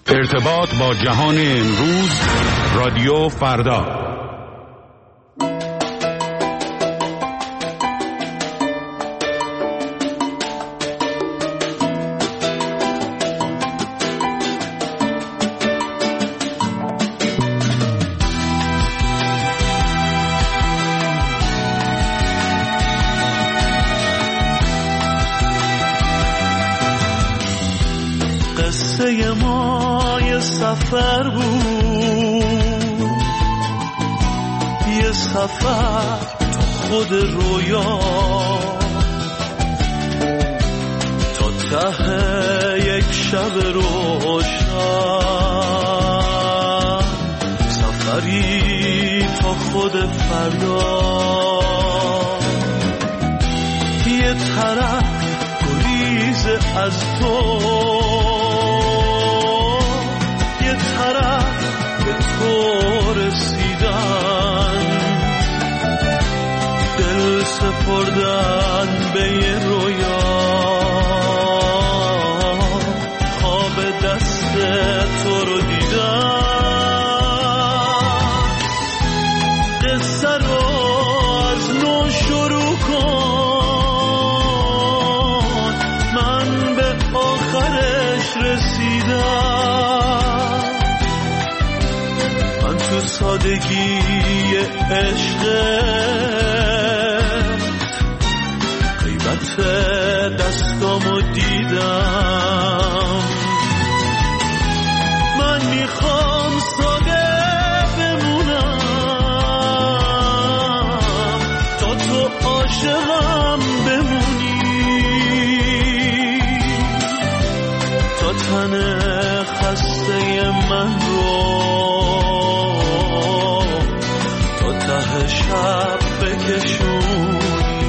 ارتباط با جهان امروز، رادیو فردا. قصه ما یه سفر بود، یه سفر تو خود رویا، تا ته یک شب روشن، سفری تا خود فردا. یه طرف گریز از تو، یه طرف به تو رسیدن، دل سپردن به یه رویا، خواب دست تو رو دیدن. قصه رو از نو شروع کن، من به آخرش رسیدم. من تو سادگی عشقت غیبت دستامو دیدم. من میخوام ساده بمونم تا تو عاشقم بمونی، تا تن خسته من رو تا ته شب بکشونی.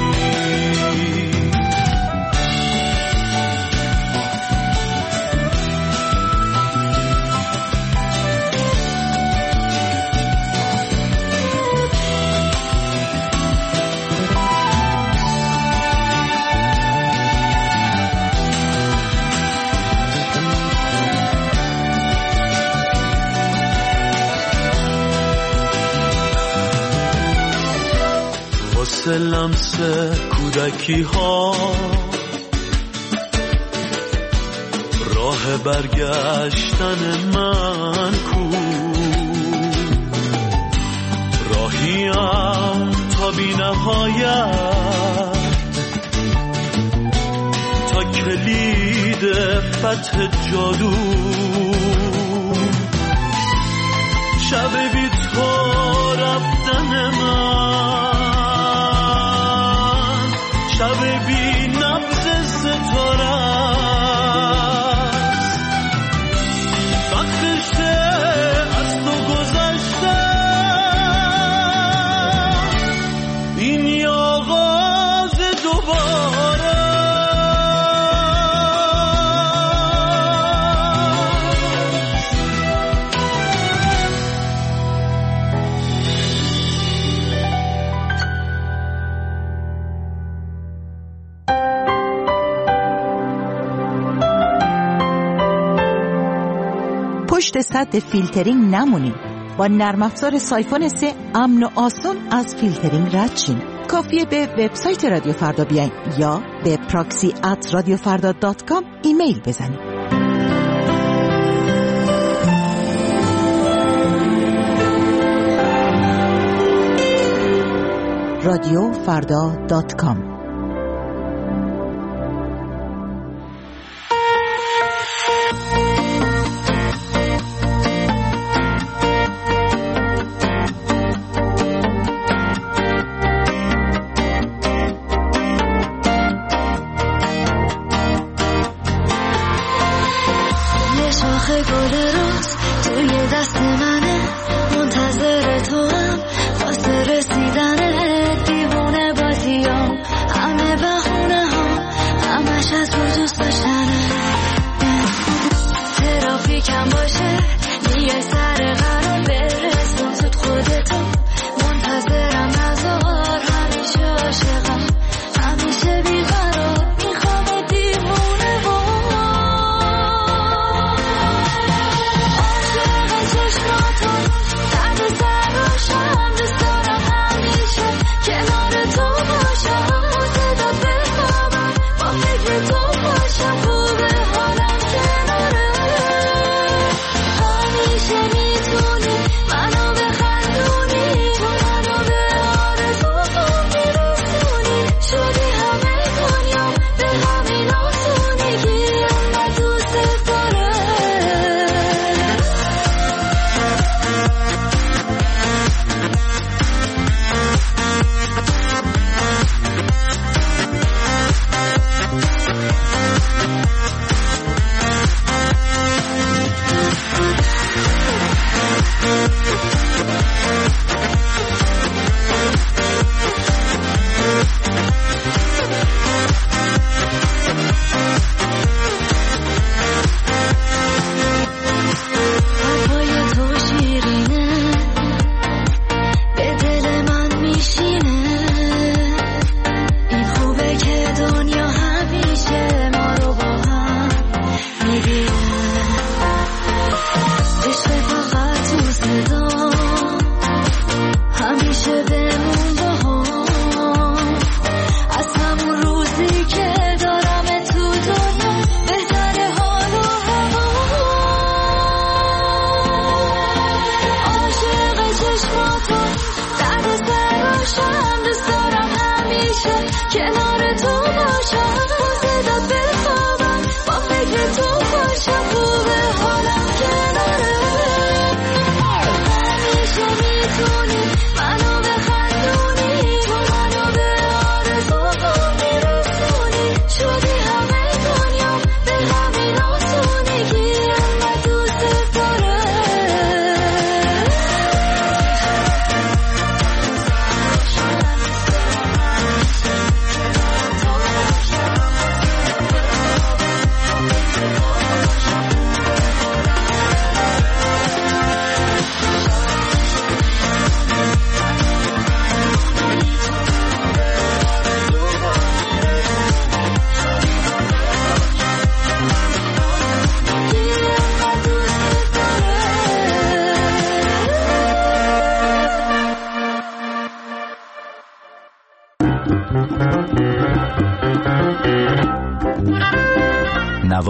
واسه لمس کودکی ها راه برگشتن من کو، راهیم تا بی نهایت، تا کلید فتح جادو. شب بی تو رفتن من، شب بی نبض ستاره است، وقتشه از تو گذشته، این آغاز دوباره. پشت سد فیلترینگ نمونید. با نرم افزار سایفون 3 امن و آسون از فیلترینگ رد شین. کافیه به وبسایت رادیو فردا بیاین یا به proxy@radiofarda.com ایمیل بزنید. radiofarda.com.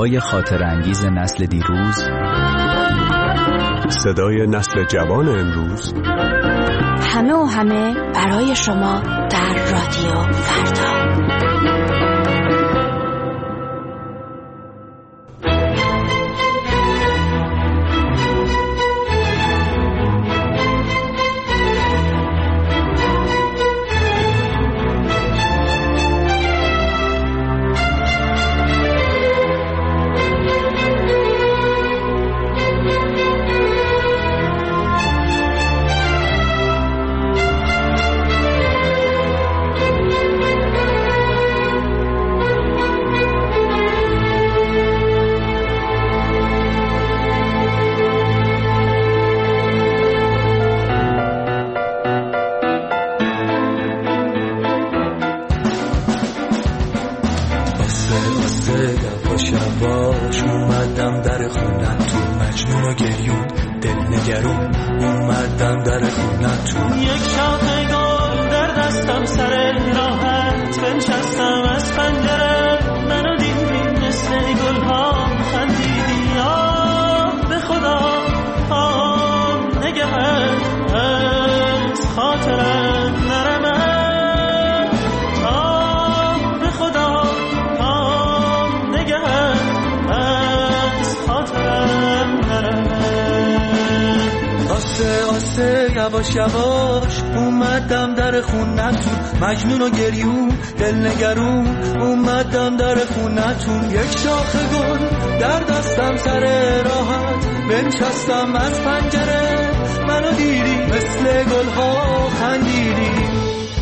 صدای خاطر انگیز نسل دیروز، صدای نسل جوان امروز، همه و همه برای شما در رادیو فردا. یواش اومدم در خونتون، مجنون و گریون دل نگرون اومدم در خونتون. یک شاخه گل در دستم سر راحت بنشستم از پنجره، منو دیدی مثل گلها خندیدی. آه به خدا آه نگهت از خاطرم نرمه. آسه یواش یواش اومدم در خونتون، مجنون و گریون دل نگرون اومدم در خونتون. یک شاخه گل در دستم سر راحت بنشستم از پنجره، منو دیدی مثل گلها خندیدی.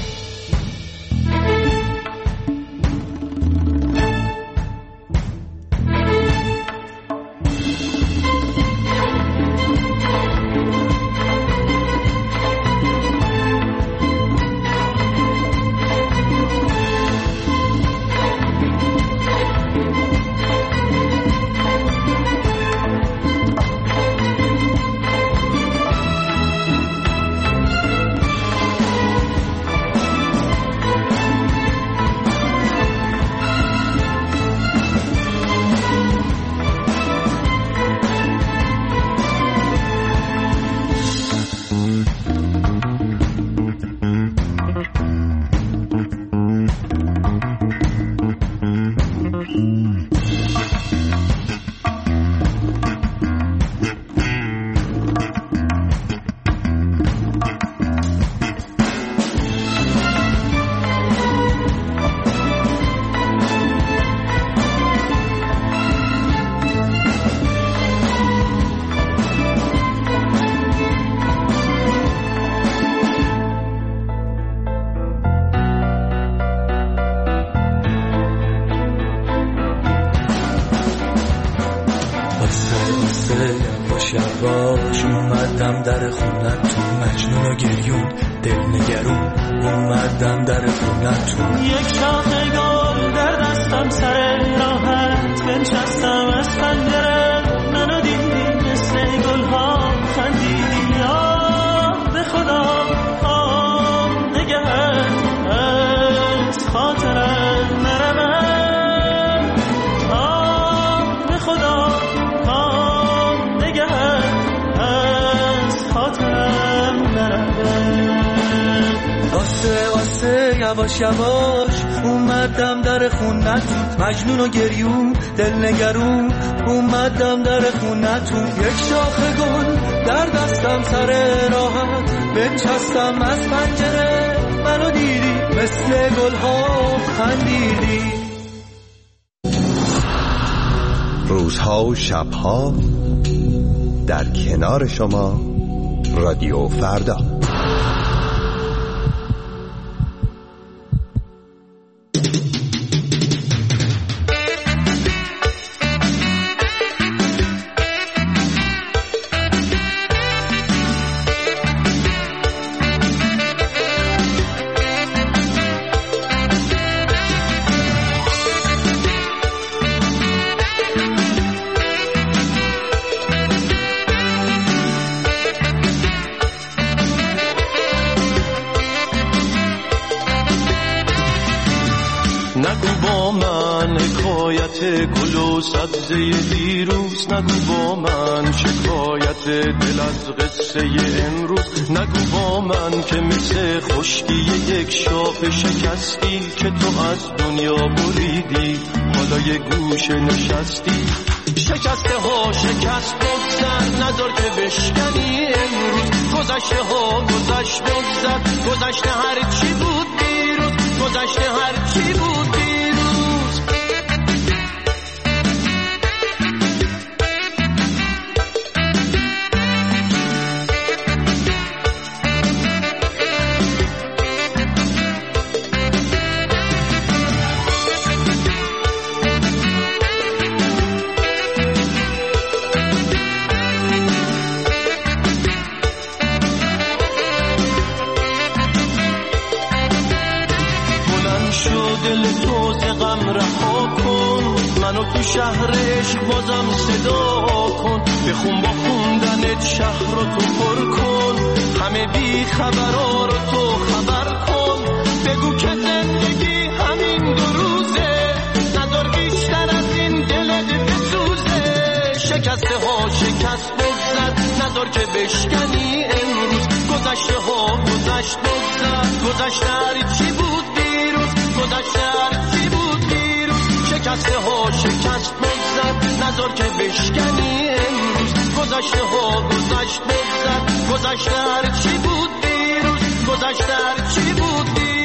یواش اومدم در خونتون، مجنون و گریون دل نگرون اومدم در خونتون. یک شاخه گل در دستم سر راحت بنشستم از پنجره، منو دیدی مثل گلها خندیدی. آه به خدا آه نگهت از خاطرم نرمه. آه به خدا آسه یواش یواش اومدم در خونتون، مجنون و گریون دل نگرون اومدم در خونتون. یک شاخه گل در دستم سر راحت بنشستم از پنجره، منو دیدی مثل گلها خندیدی. روزها و شبها در کنار شما رادیو فردا. و سبزه دیروز، نگو با من شکایت دل از قصه امروز، نگو با من که مثل خشکی یک شاخ شکستی که تو از دنیا بریدی، حالا یه گوشه نشستی. شکسته ها شکست بگذر، نذار که بشکنی امروز، گذشته ها گذشت بگذر، گذشته هر چی بود دیروز، گذشته هر چی بود دیروز. تو شهر عشق بازم صدا کن، بخون با خوندنت شهر رو تو پر کن، همه بی خبرها رو تو خبر کن، بگو که زندگی همین دو روزه، ندار بیشتر از این دلت بسوزه. شکسته ها شکست بگذر، ندار که بشکنی امروز، گذشته ها گذشت بگذر، گذشته هر چی بود دیروز، گذشته هر چی بود دیروز. شکسته ها شکست بگذر، نذار که بشکنی امروز، گذشته ها گذشت بگذر، گذشته هر چی بود دیروز، گذشته هر چی بود دیروز.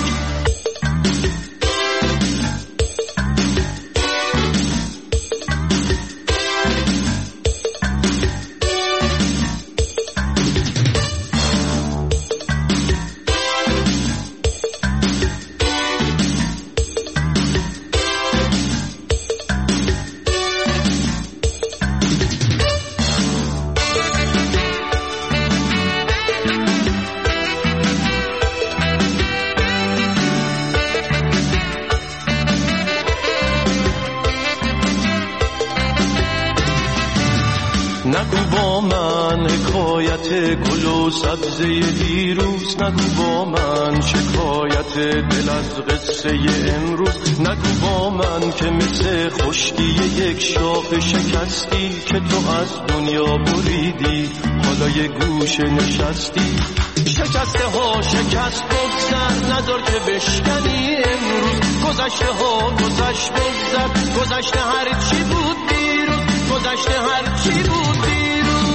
نگو با من حکایت گل و سبزه دیروز، نگو با من شکایت دل از قصه امروز، نگو با من که مثل خشکی یک شاخ شکستی که تو از دنیا بریدی، حالا یه گوشه نشستی. شکسته ها شکست بگذر، نذار که بشکنی امروز، گذشته ها گذشت بگذر، گذشته هر چی بود دیروز، گذشته هر چی بود دیروز.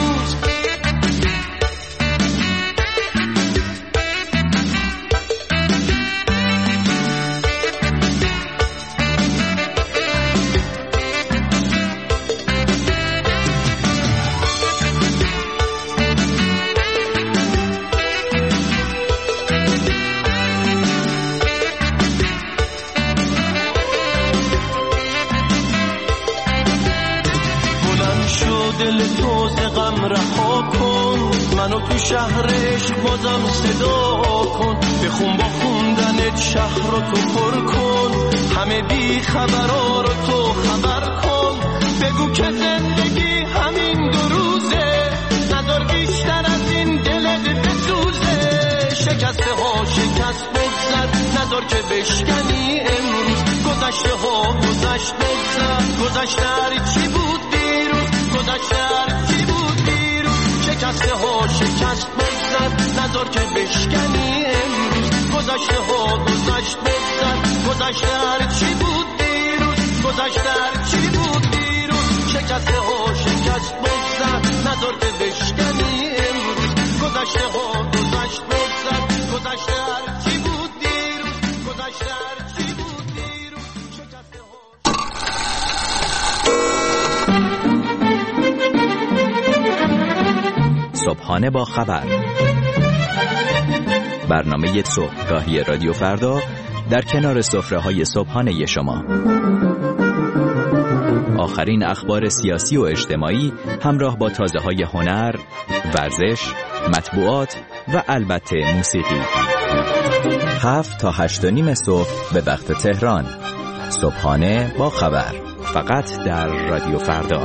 دل تو ز غم رها کن، منو تو شهر عشق بازم صدا کن، بخون با خوندنت شهر رو تو پر کن، همه بی خبرها رو تو خبر کن، بگو که زندگی همین دو روزه، ندار بیشتر از این دلت بسوزه. شکسته ها شکست بگذر، ندار که بشکنی امروز، گذشته ها گذشت بگذر، گذشته هر چی بود دیروز، گذشته هر چی بود دیروز. شکسته ها شکست بگذر، نذار که بشکنی امروز، گذشته ها گذشت بگذر، گذشته هر چی بود دیروز، گذشته هر چی بود دیروز. شکسته ها شکست بگذر، نذار که بشکنی امروز، گذشته ها گذشت بگذر، گذشته هر چی بود دیروز، گذشته هر چی بود دیروز. شکسته ها صبحانه با خبر، برنامه صبحگاهی رادیو فردا در کنار سفره‌های صبحانه شما. آخرین اخبار سیاسی و اجتماعی همراه با تازه‌های هنر، ورزش، مطبوعات و البته موسیقی. 7 تا 8:30 صبح به وقت تهران. صبحانه با خبر، فقط در رادیو فردا.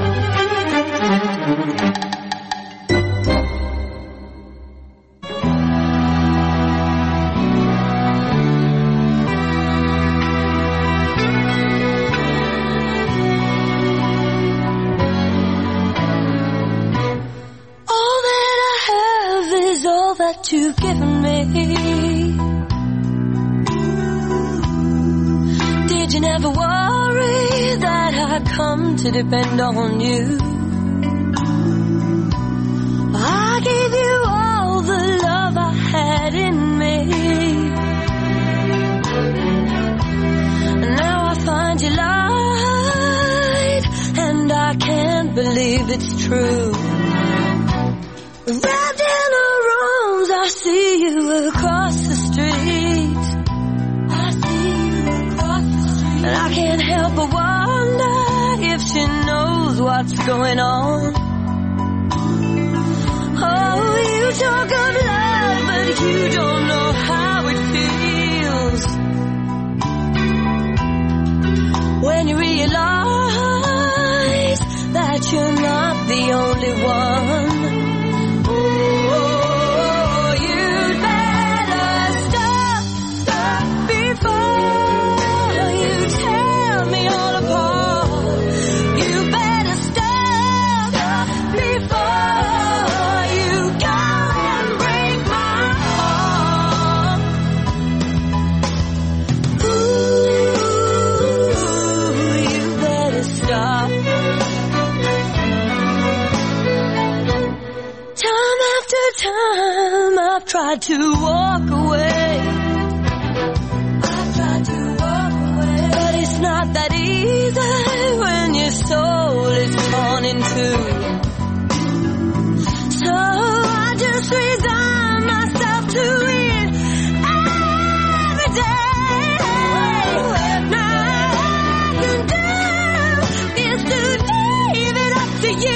what you've given me. Did you never worry that I'd come to depend on you? I gave you all the love I had in me. Now I find you lied, and I can't believe it's true. Wrapped in our arms, I see you across the street. I see you across the street. And I can't help but wonder if she knows what's going on. Oh, you talk of love, but you don't know how it feels. When you realize that you're not the only one. Time I've tried to walk away. I've tried to walk away, but it's not that easy when your soul is torn in two. So I just resign myself to it every day. Now all I can do is to leave it up to you.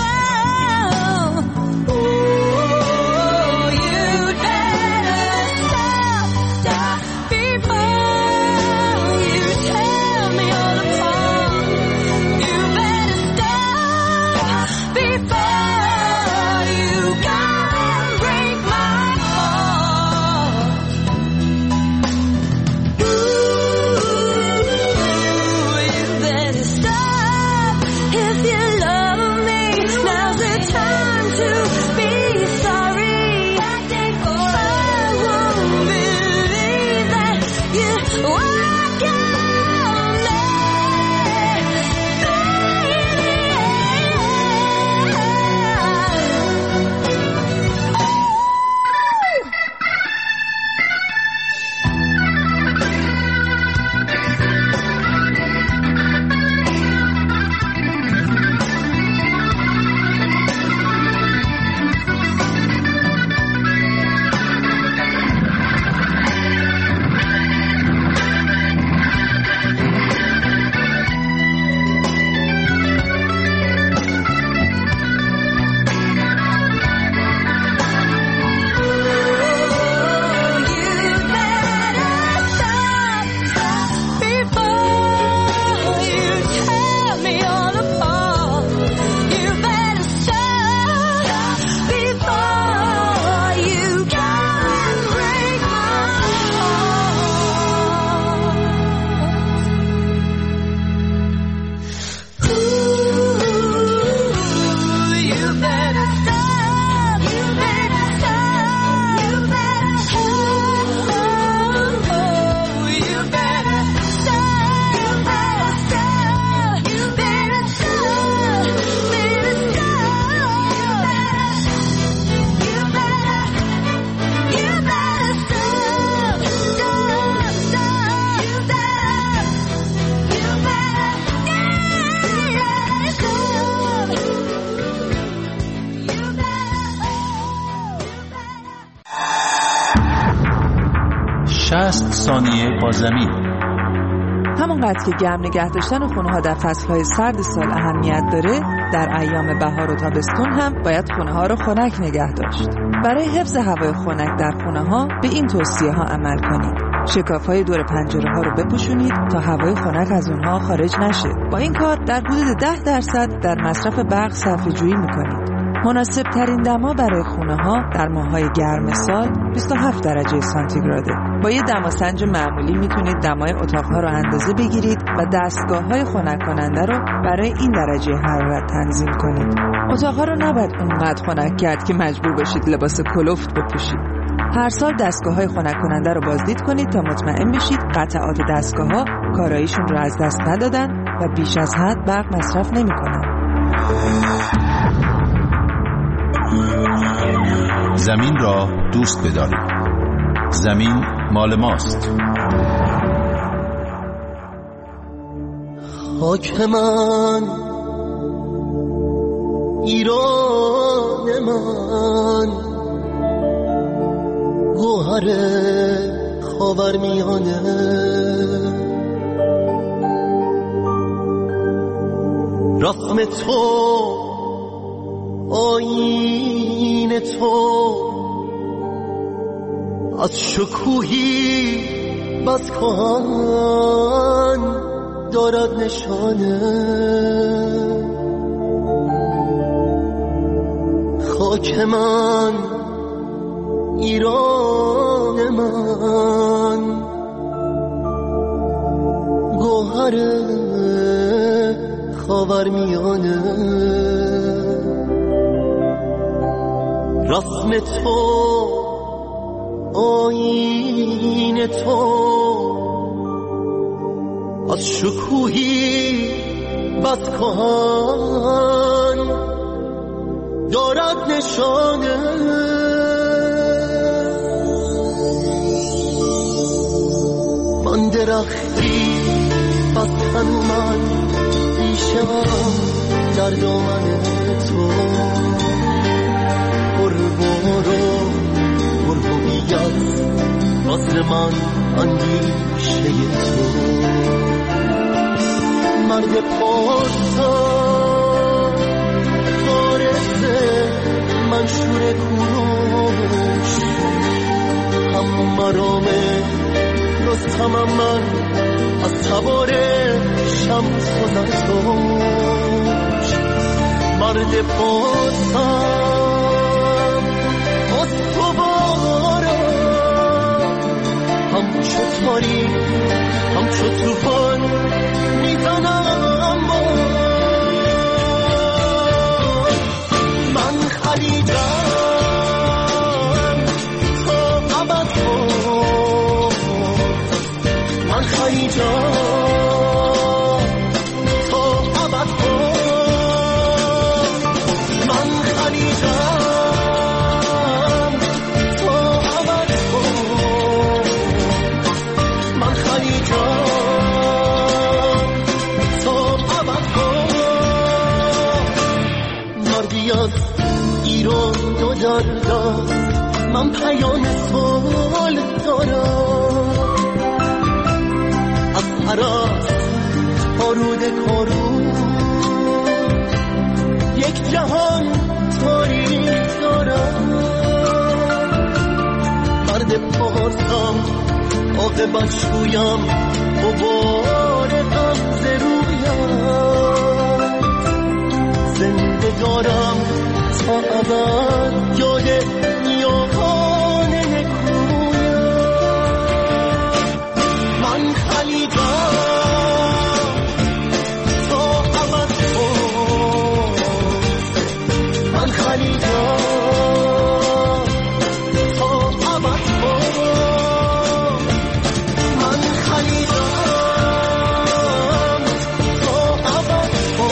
ثانیه با زمین. همونقدر که گرم نگه داشتن خونه‌ها در فصل‌های سرد سال اهمیت داره، در ایام بهار و تابستون هم باید خونه‌ها رو خنک نگه داشت. برای حفظ هوای خنک در خونه‌ها به این توصیه‌ها عمل کنید. شکاف‌های دور پنجره‌ها رو بپوشونید تا هوای خنک از اونها خارج نشه. با این کار در حدود 10% در مصرف برق صرفه‌جویی می‌کنید. مناسب ترین دما برای خونه ها در ماه‌های گرم سال 27 درجه سانتیگراده. با یه دماسنج معمولی میتونید دمای اتاق‌ها رو اندازه بگیرید و دستگاه‌های خنک کننده رو برای این درجه حرارت تنظیم کنید. اتاق‌ها رو نباید اونقدر خنک کرد که مجبور باشید لباس کلفت بپوشید. هر سال دستگاه‌های خنک کننده رو بازدید کنید تا مطمئن بشید قطعات دستگاه‌ها کاراییشون رو از دست ندادن و بیش از حد برق مصرف نمی‌کنن. زمین را دوست بدارید. زمین مال ماست. خاک من، ایران من، گوهر خاورمیانه، رسم تو، آیین تو، از شکوهی بس کهن دارد نشانه. خاک من، ایران من، گوهر خاورمیانه، رسم تو، آیین تو، از شکوهی بس کهن دارد نشانه. من درختی بس من بیشم در دامن تو، برو بیاد واسه من اندیشه تو. مرد پارسان وارثه منشور کوروش، هم مرامه رستمم من از سوار شمس و زرتوش. مرد پارسان استوارم، همچو تاریک همچو توفان میزنم من خریدم تا ابد باز، من خریدم تا ابد باز، من خریدم تا ابد باز، من خریدم ایران دو دردم، من پیام سال دارم. از هراس آرود کارون یک جهان تاریک دارم. مرد پارسم عاقبت شویم، غبار غمزه رویم، زنده دارم تا ابد یاد نیاکان نکویم. من خلیدم تا ابد باز، من خلیدم تا ابد باز، من خلیدم تا ابد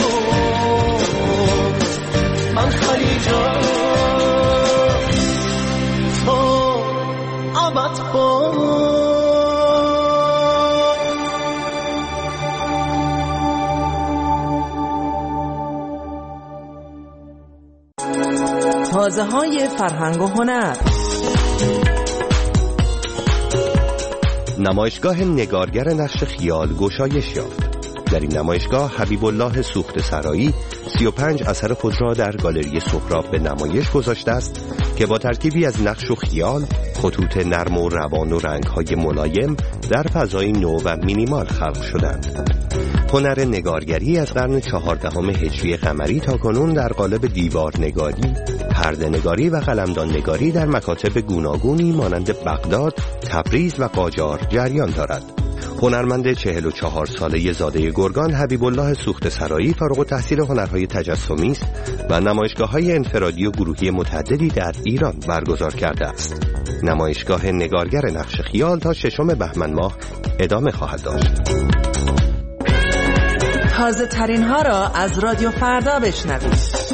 باز، من خلیدم تا ابد باز. تازه‌های فرهنگ و هنر. نمایشگاه نگارگر نقش خیال گشایش یافت. در این نمایشگاه حبیب الله سوخت‌سرایی 35 اثر خود را در گالری سهراب به نمایش گذاشته است که با ترکیبی از نقش و خیال، خطوط نرم و روان و رنگ‌های ملایم در فضای نو و مینیمال خلق شدند. هنر نگارگری از قرن 14 هجری قمری تا کنون در قالب دیوارنگاری، پرده‌نگاری و قلمدان نگاری در مکاتب گوناگونی مانند بغداد، تبریز و قاجار جریان دارد. هنرمند 44 ساله زاده گرگان حبیب الله سوخت‌سرایی فارغ التحصیل هنرهای تجسمی است و نمایشگاه‌های انفرادی و گروهی متعددی در ایران برگزار کرده است. نمایشگاه نگارگر نقش خیال تا 6 بهمن ماه ادامه خواهد داشت. تازه ترین ها را از رادیو فردا بشنوید.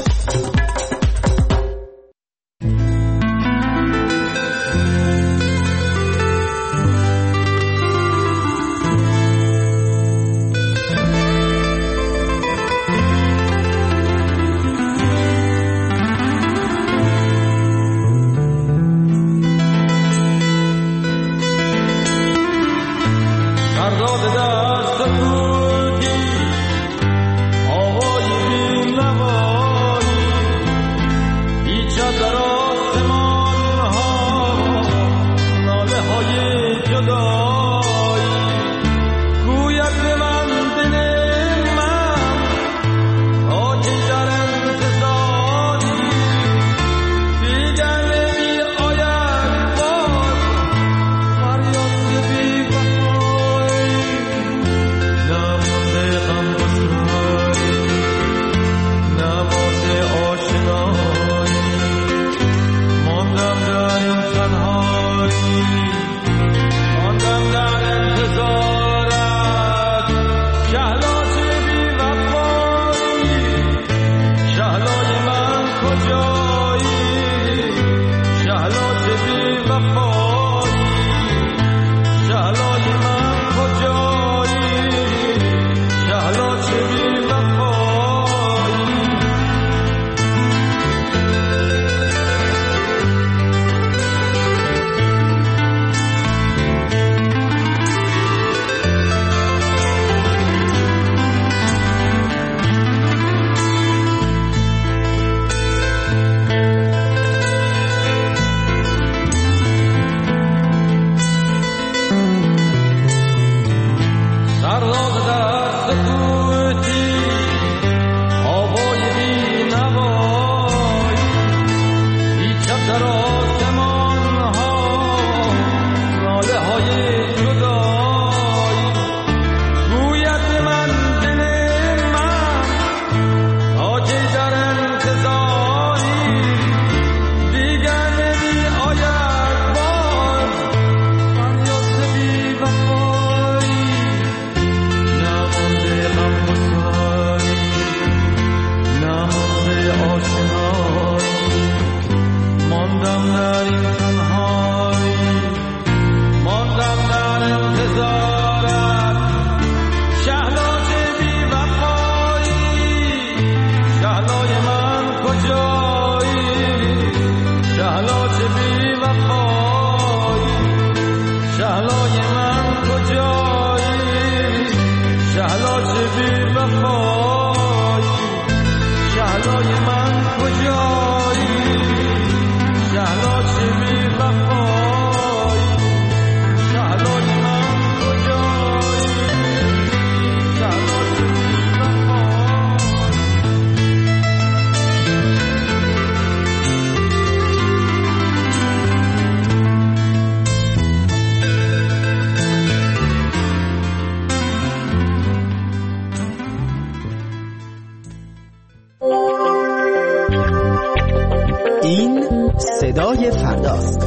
این صدای فرداست.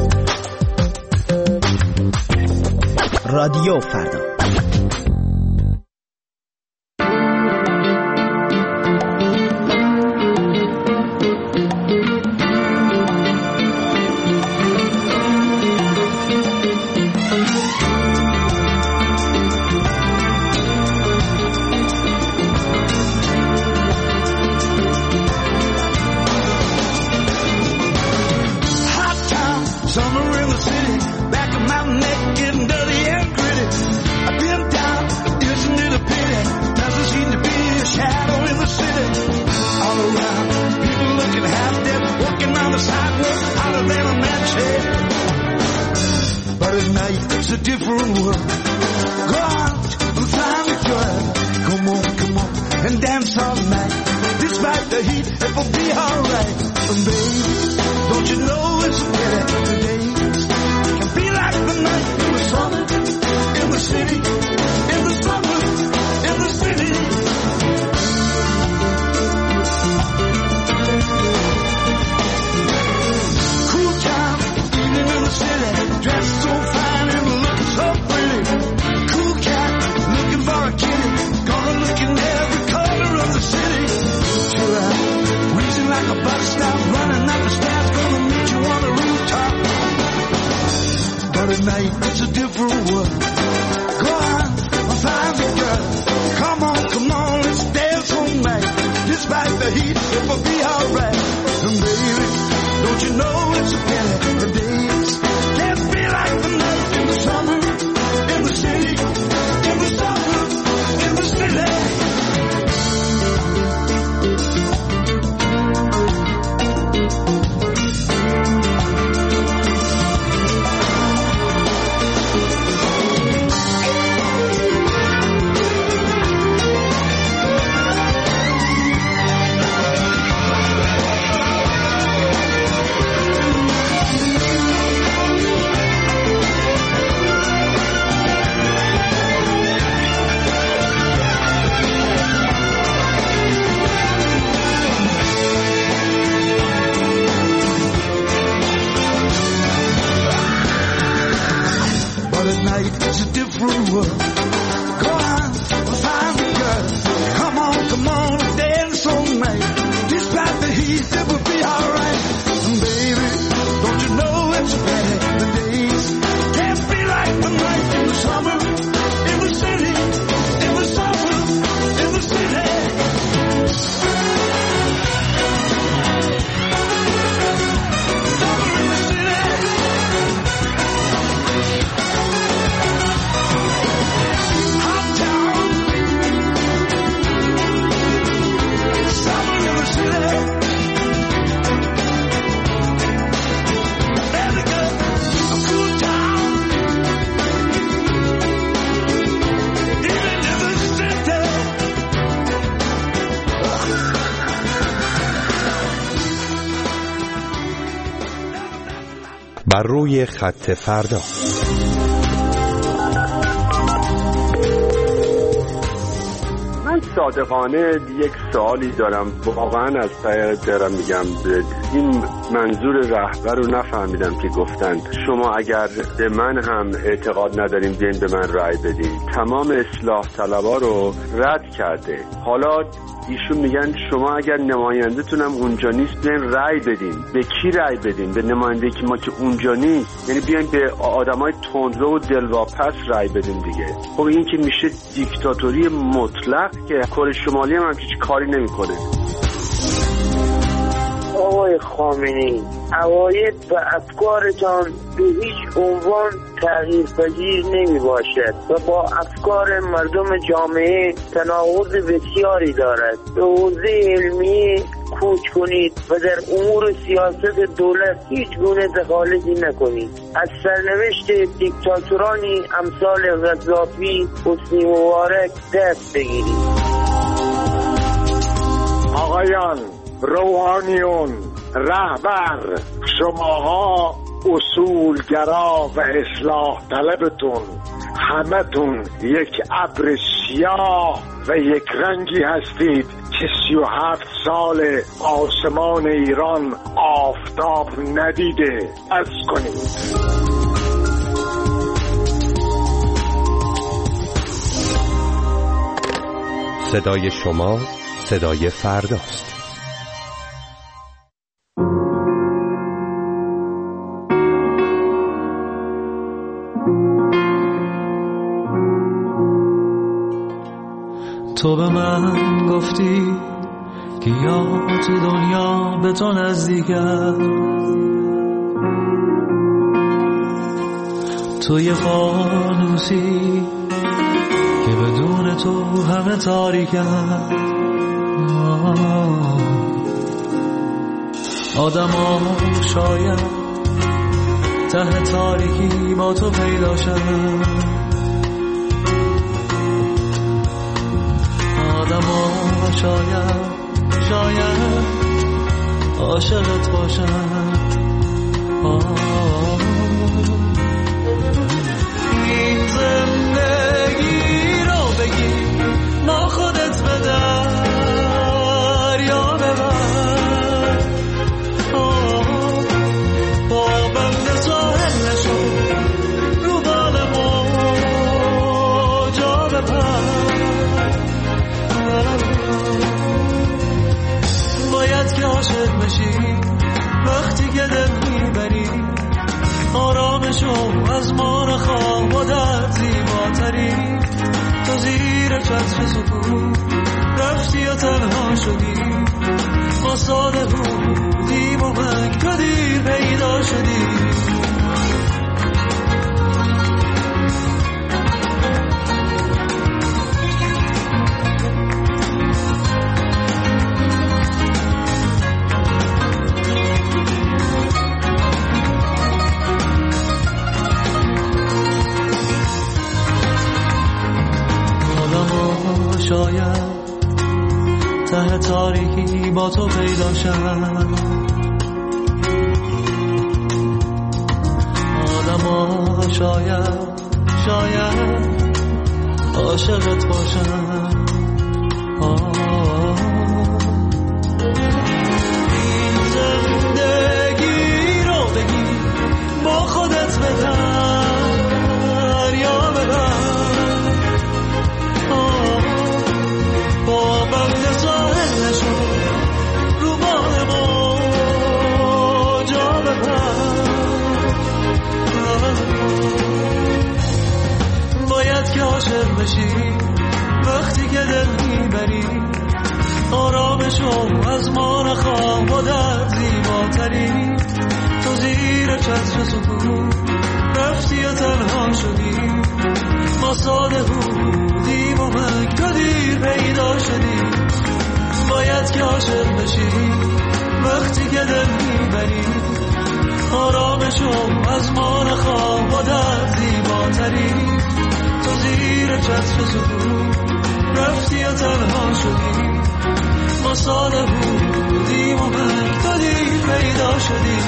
رادیو فردا. stop running up the stairs, gonna meet you on the rooftop. But at night it's a different world. Go on, I'll find the girl. Come on, let's dance all night. Despite the heat, it will be alright. And baby, don't you know it's a pity the days can't be like the night in the summer, in the city, in the summer, in the city. بر روی خط فردا. من صادقانه یک سوالی دارم، واقعا از ته دلم میگم، این منظور رهبر رو نفهمیدم که گفتن شما اگر به من هم اعتقاد نداریم بیاین به من رأی بدین. تمام اصلاح طلبا رو رد کرده. حالا ایشون میگن شما اگر نماینده‌تونم اونجا نیست بیاین رأی بدین. به کی رأی بدین؟ به نماینده که ما که اونجا نیست، یعنی بیاین به آدمای تندرو و دلواپس رأی بدین دیگه. خب این که میشه دیکتاتوری مطلق که کره شمالی هم هیچ کاری نمیکنه. آقای خامنه‌ای، عقاید و افکارتان به هیچ عنوان تغییرپذیر نمی باشد و با افکار مردم جامعه تناقض بسیاری دارد. به حوزه علمی کوچ کنید و در امور سیاست دولت هیچ گونه دخالتی نکنید. از سرنوشت دیکتاتورانی امثال قذافی، حسنی مبارک دست بگیرید. آقایان، روحانیون، رهبر، شماها اصولگرا و اصلاح طلبتون همتون یک ابر سیاه و یک رنگی هستید که 37 سال آسمان ایران آفتاب ندیده. از کنید. صدای شما صدای فرداست. تو به من گفتی که یا تو دنیا به تو نزدیکم، تو یه فانوسی که بدون تو همه تاریکم. آدم ها شاید ته تاریکی با تو پیدا شدن، آدم ها شاید عاشقت باشن. این زندگی رو بگی ما خودت به دریا ببر، با بند ساحل نشو رو بال موجا بپر. باید که عاشق بشی چتر سکوت رفتی و تنها شدی ما ساده بودیم و من تو دیر پیدا شدی شاید ته تاریکی با تو پیدا شد آدما شاید عاشقت باشن این زندگی رو بگی با خودت بتر یا ببر با بند ظاهر نشو رو بال ما جا ببر باید که عاشق بشی وقتی که دل میبری آرامشو از ما نخواه و در زیباتری تو زیر چتر سکوت رفتی و تنها شدی ما ساده بودیم و من تو دیر پیدا شدی باید که عاشق بشی وقتی که دل میبری آرامشو از ما نخواه و در زیباتری تو زیر چتر سکوت رفتی و تنها شدی ما ساده بودیم و من تو دیر پیدا شدی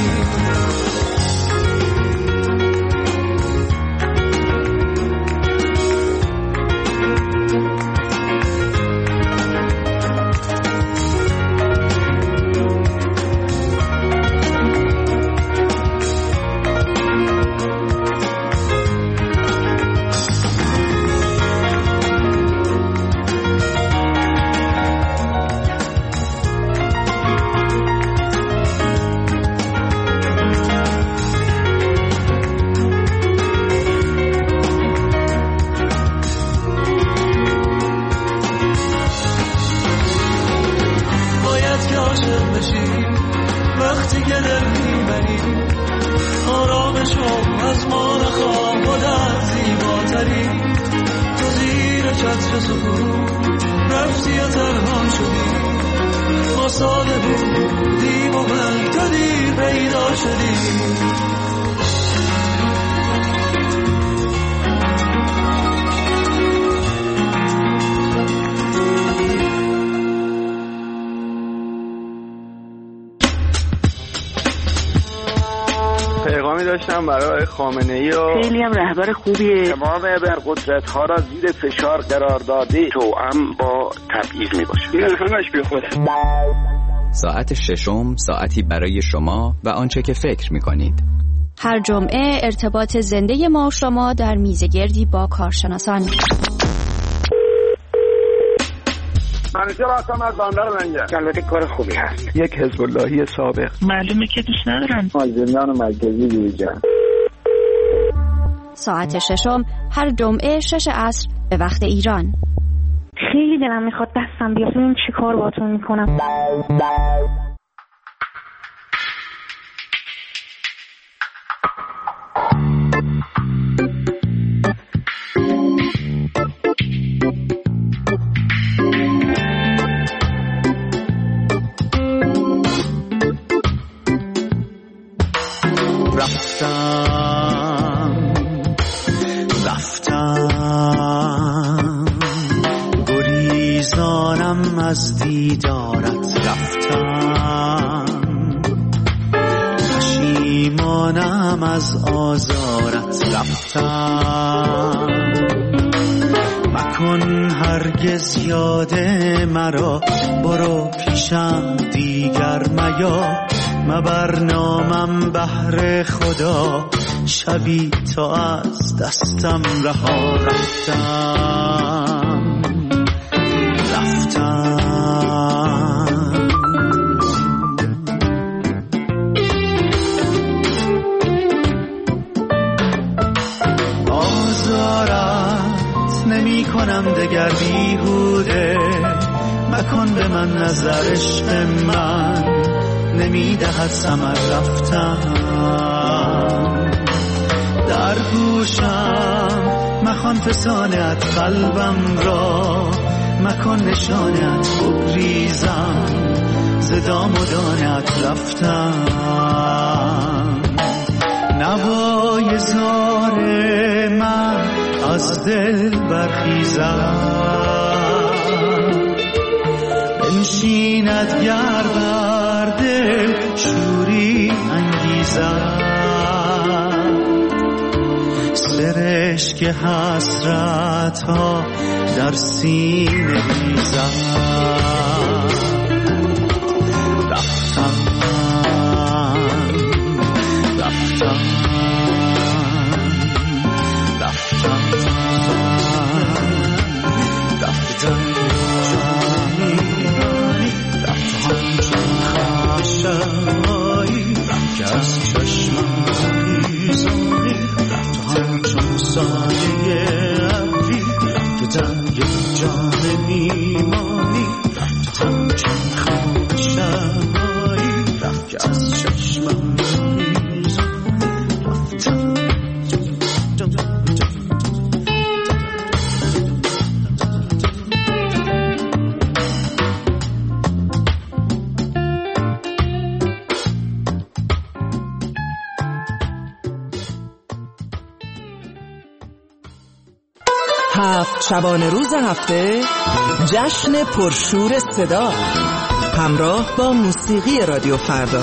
برای خامنه‌ای و خیلی هم رهبر خوبیه تمام ابرقدرت‌ها را زیر فشار قرار داده توأم با تبعیض میباشه این همش بی خوده ساعت ششم ساعتی برای شما و آنچه که فکر می‌کنید هر جمعه ارتباط زنده ما و شما در میزگردی با کارشناسان منیجر هستم از بندر منجر البته کار خوبی هست یک حزب اللهی سابق معلومه که دوست ندارم زندان مرکزی دیجان ساعت ششم هر جمعه 6 عصر به وقت ایران خیلی دلم میخواد دستم بیاد ببینم چی کار باهاتون میکنم رفتم گریزانم از دیدارت رفتم پشیمانم از آزارت رفتم مکن هرگز یاد مرا برو پیشم دیگر میا مبر نامم بهر خدا شبی تا از دستم رها رفتم آزارت نمی کنم کنم دگر بیهوده، مکن به من نظر عشق من نمیدهد ثمر رفتن. در گوشم مخوان فسانت قلبم را، مکن نشانت بگریزم ز دام و دانت رفتم. نوای زار من از دل برخیزد، بنشیند گر بر دل شوری انگیزد. سرشک حسرت ها در سینه ریزد. شبانه روز هفته جشن پرشور صدا همراه با موسیقی رادیو فردا.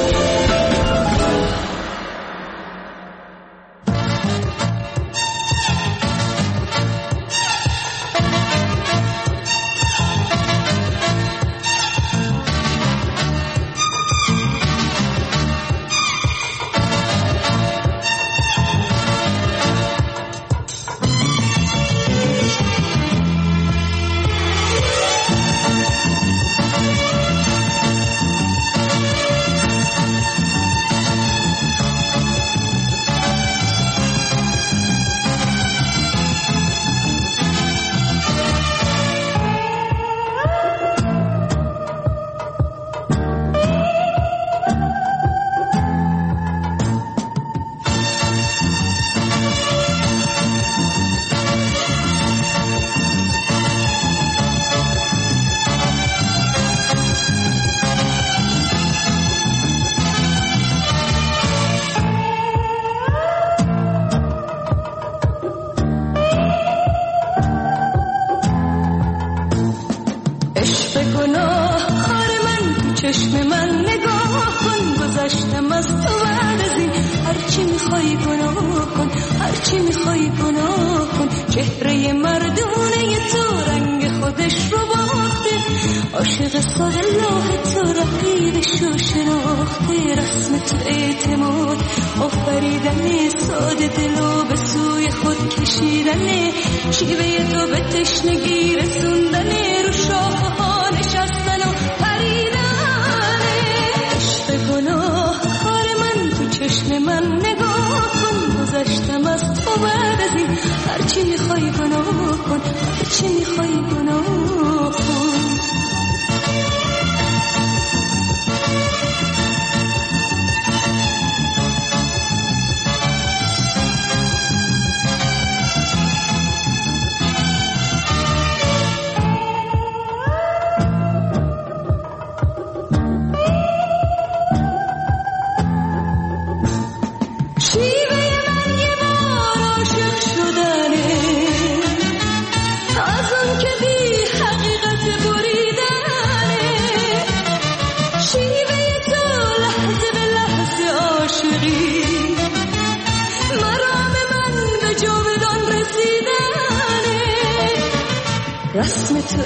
رسم تو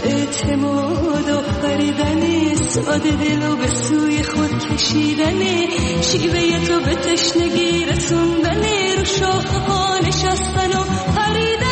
اعتماد و خریدن ساده دلو به سوی خود کشیدن شیوه تو به تشنگی رسوندن رو شاخه ها نشستن و خریدن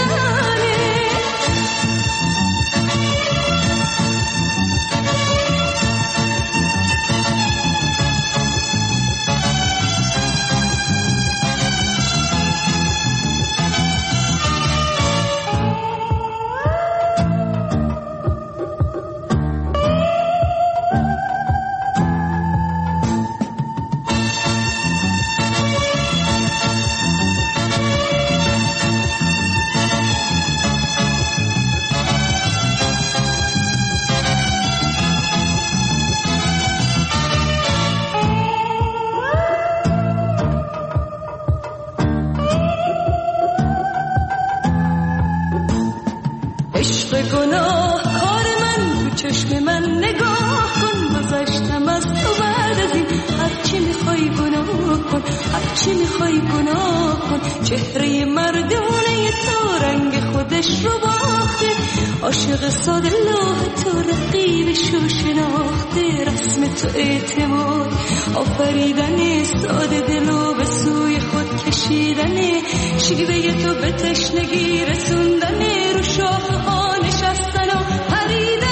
گناه کار من، تو چشم من نگاه کن. گذشتم از تو بعد از این، هرچی میخوای گناه کن، هرچی میخوای گناه کن. چهره مردونه تو رنگ خودش رو باخته، عاشق ساده لوح تو رقیبشو شناخته. رسم تو اعتماد آفریدن ساده دلو به سوی خود کشیدن، شیوه تو به تشنگی رسوندن، رو شاخه ها نشستن و پریدن.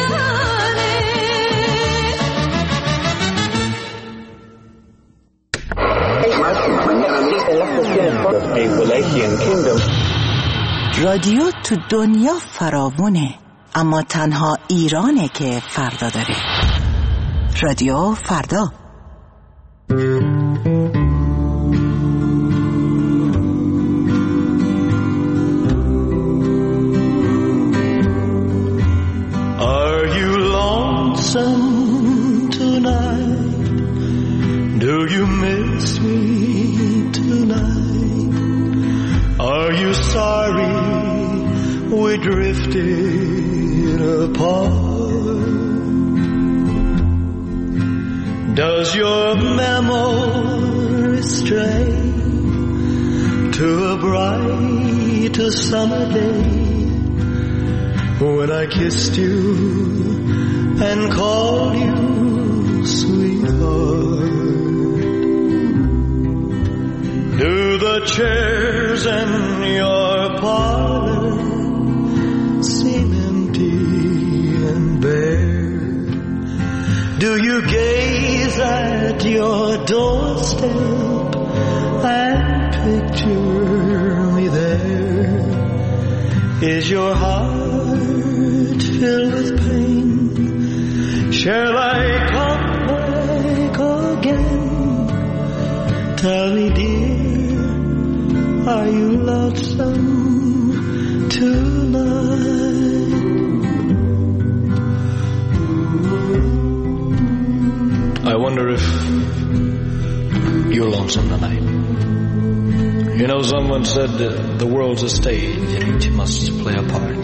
رادیو تو دنیا فراوونه، اما تنها ایرانه که فردا داره. رادیو فردا. Are you lonesome tonight? Do you miss me tonight? Are you sorry we drifted apart? Does your memory stray to a bright summer day when I kissed you and called you sweetheart? Do the chairs in your parlor seem empty and bare? Do you gaze at your doorstep and picture me there? Is your heart filled with pain? Shall I come back again? Tell me, dear, are you lonesome tonight? I wonder if you're lonesome tonight. You know, someone said that the world's a stage and each must play a part.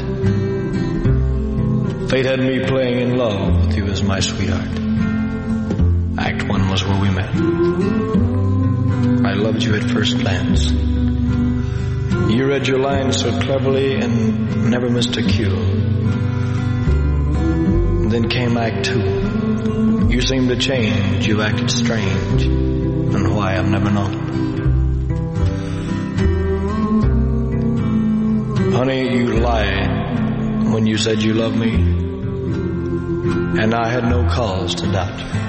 Fate had me playing in love with you as my sweetheart. Act 1 was where we met. I loved you at first glance. You read your lines so cleverly and never missed a cue. Then came Act 2. You seemed to change, you acted strange, and why I've never known. Honey, you lied when you said you loved me, and I had no cause to doubt you.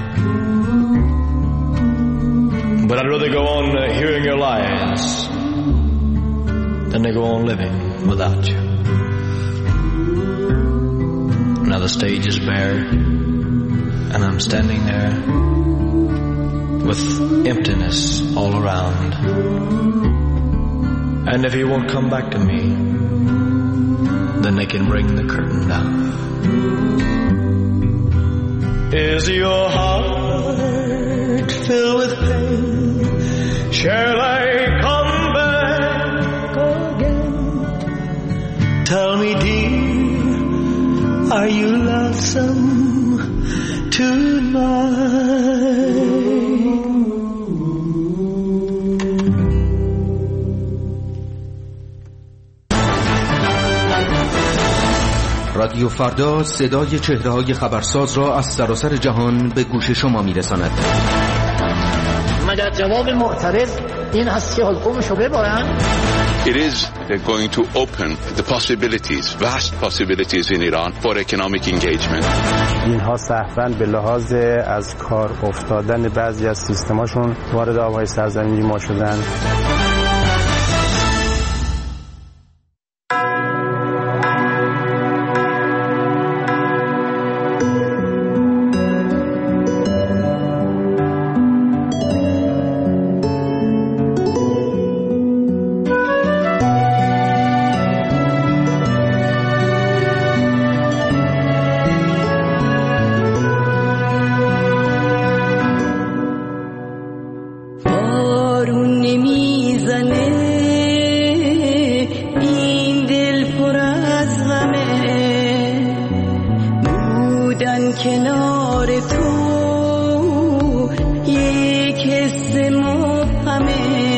But I'd rather go on hearing your lies than to go on living without you. Now the stage is bare, and I'm standing there with emptiness all around. And if you won't come back to me, then they can bring the curtain down. Is your heart filled with pain? Shall I come back again? Tell me, dear, are you lonesome tonight? رادیو فردا صدای چهره‌های خبرساز را از سراسر جهان به گوش شما می‌رساند. مگر جواب معترض این است که حلقومشو ببرن؟ It is going to open the possibilities, vast possibilities in Iran for economic engagement. اینها سهواً به لحاظ از کار افتادن بعضی از سیستماشون وارد آبهای سرزمینی ما شدن. حس مبهم